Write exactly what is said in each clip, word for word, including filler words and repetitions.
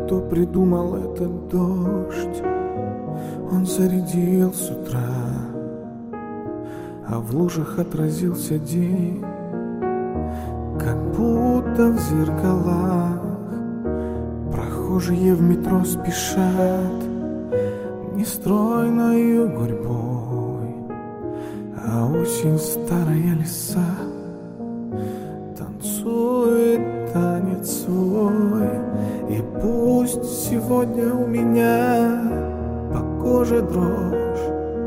Кто придумал этот дождь? Он зарядил с утра, а в лужах отразился день, как будто в зеркалах. Прохожие в метро спешат нестройною гурьбой, а осень старая лиса танцует танец свой. И пусть сегодня у меня по коже дрожь,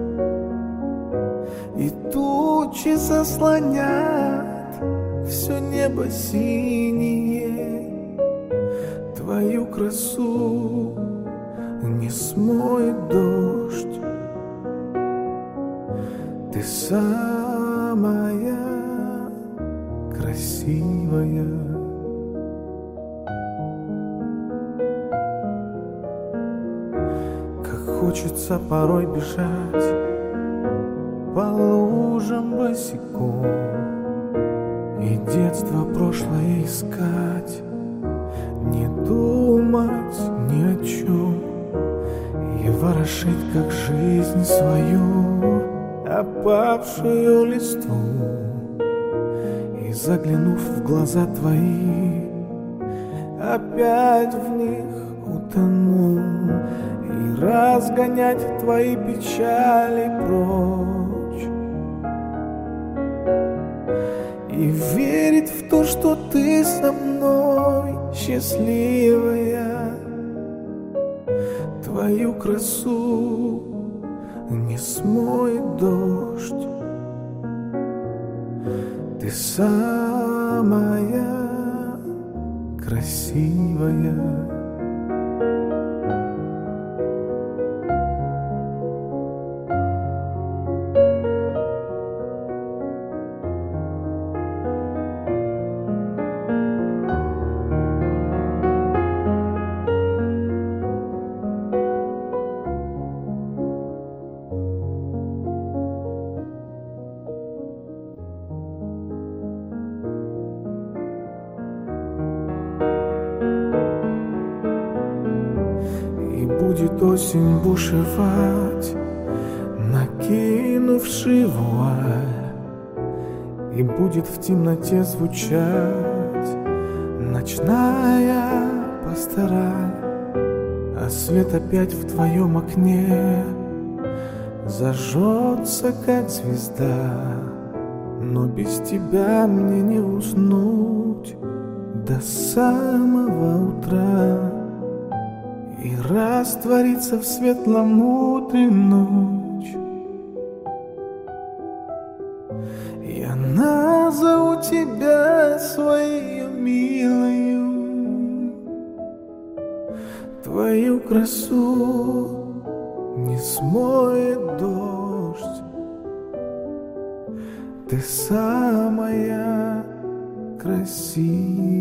и тучи заслонят все небо синее, твою красу не смоет дождь. Ты самая красивая. Как хочется порой бежать по лужам босиком и детство прошлое искать, не думать ни о чем и ворошить, как жизнь свою, опавшую листву. И заглянув в глаза твои, опять в них утону, и разгонять твои печали прочь, и верить в то, что ты со мной счастливая. Твою красу не смоет дождь. Ты самая красивая. Будет осень бушевать, накинувши вуаль, и будет в темноте звучать ночная пастораль, а свет опять в твоем окне зажжется, как звезда. Но без тебя мне не уснуть до самого утра и раствориться в светлом утре ночь. Я назову тебя своей милою. Твою красу не смоет дождь. Ты самая красивая.